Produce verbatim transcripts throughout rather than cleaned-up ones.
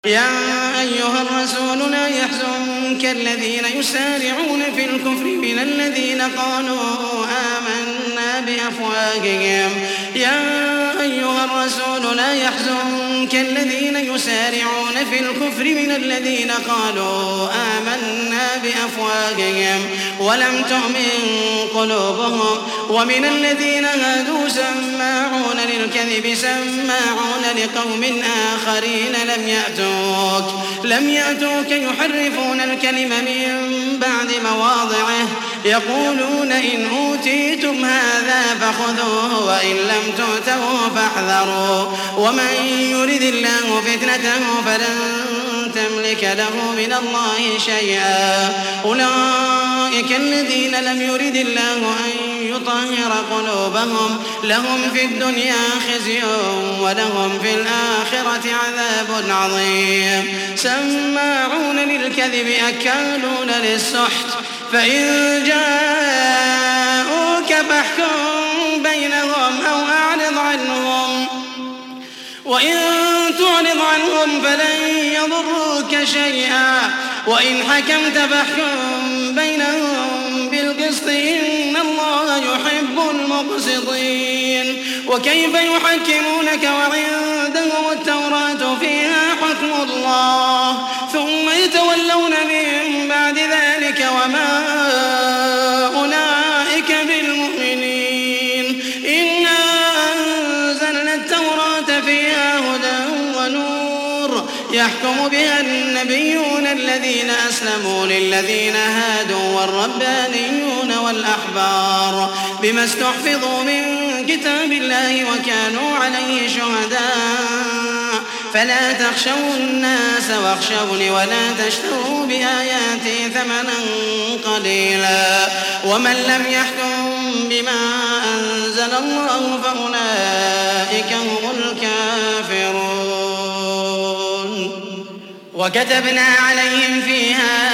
يا أيها الرسول لا يحزنك الذين يسارعون في الكفر من الذين قالوا آمنا بأفواههم يا أيها الرسول لا يحزنك الذين يسارعون في الكفر من الذين قالوا آمنا بأفواههم ولم تؤمن قلوبهم ومن الذين هادوا سماعون للكذب سماعون لقوم آخرين لم يأتوك لم يأتوك يحرفون الكلم من بعد مواضعه يقولون إن أوتيتم هذا فخذوه وإن لم تؤتوه فاحذروا ومن يرد الله فتنته فلن تملك له من الله شيئا أولئك الذين لم يرد الله أن يطهر قلوبهم لهم في الدنيا خزي ولهم في الآخرة عذاب عظيم سماعون للكذب أكالون للسحت فإن جاءوك فاحكم بينهم أو أعرض عنهم وإن تعرض عنهم فلن يضروك شيئا وإن حكمت فاحكم بينهم بالقسط إن الله يحب المقسطين وكيف يحكمونك وعندهم التوراة فيها حكم الله ثم يتولون من بعد ذلك وما أولئك بالمؤمنين إنا أنزلنا التوراة فيها هدى ونور يحكم بها النبيون الذين أسلموا للذين هادوا والربانيون والأحبار بما استحفظوا من كتاب الله وكانوا عليه شهداء فلا تخشوا الناس واخشوني ولا تشتروا بآياتي ثمنا قليلا ومن لم يحكم بما أنزل الله فأولئك هم الكافرون وكتبنا عليهم فيها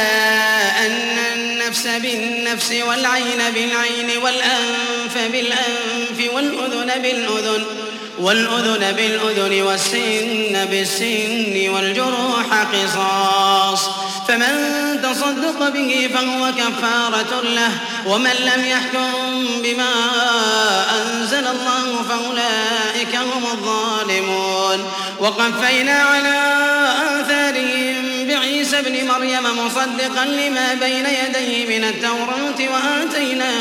أن النفس بالنفس والعين بالعين والأنف بالأنف والأذن بالأذن والأذن بالأذن والسن بالسن والجروح قصاص فمن تصدق به فهو كفارة له ومن لم يحكم بما أنزل الله فأولئك هم الظالمون وقفينا على آثارهم بعيسى ابن مريم مصدقا لما بين يديه من التوراة وآتيناه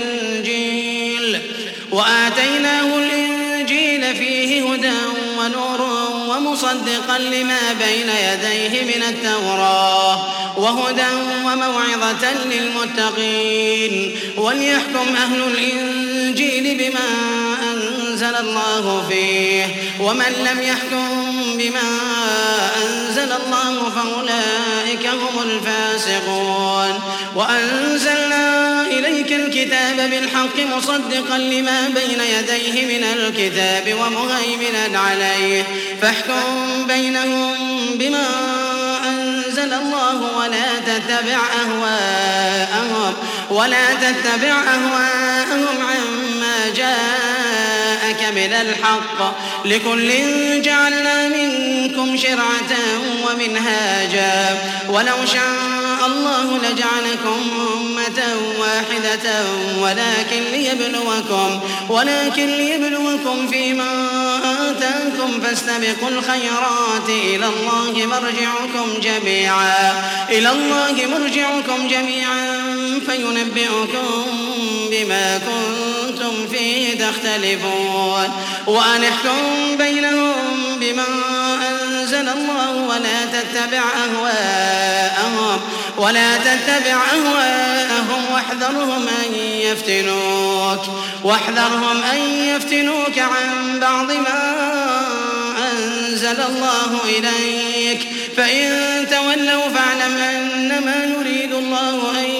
الإنجيل وآتيناه الإنجيل فيه هدى ونور ومصدقا لما بين يديه من التوراة وهدى وموعظة للمتقين وليحكم أهل الإنجيل بما أنزل الله فيه ومن لم يحكم بما أنزل الله فأولئك هم الفاسقون وأنزلنا إليك الكتاب بالحق مصدقا لما بين يديه من الكتاب ومهيمنا عليه فاحكم بينهم بما أنزل الله ولا تتبع أهواءهم ولا تتبع أهواءهم عما جاءك من الحق لكل جعلنا منكم شرعة ومنهاجا ولو شاء الله لجعلكم أمة واحدة ولكن ليبلوكم ولكن ليبلوكم فيما آتاكم فاستبقوا الخيرات إلى الله مرجعكم جميعا إلى الله مرجعكم جميعا فينبئكم بما كنتم فيه تختلفون وأن احكم بينهم بما أنزل الله ولا تتبع أهواءهم ولا تتبع أهواءهم واحذرهم أن يفتنوك واحذرهم أن يفتنوك عن بعض ما أنزل الله إليك فإن تولوا فاعلم أنما يريد الله أن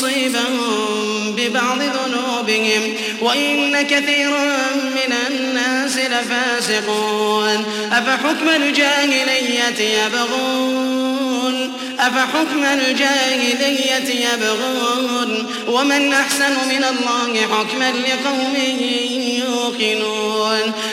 يصيبهم ببعض ذنوبهم وإن كثيرا من الناس لفاسقون أفحكم الجاهلية يبغون أفحكم الجاهلية يبغون ومن أحسن من الله حكما لقوم يوقنون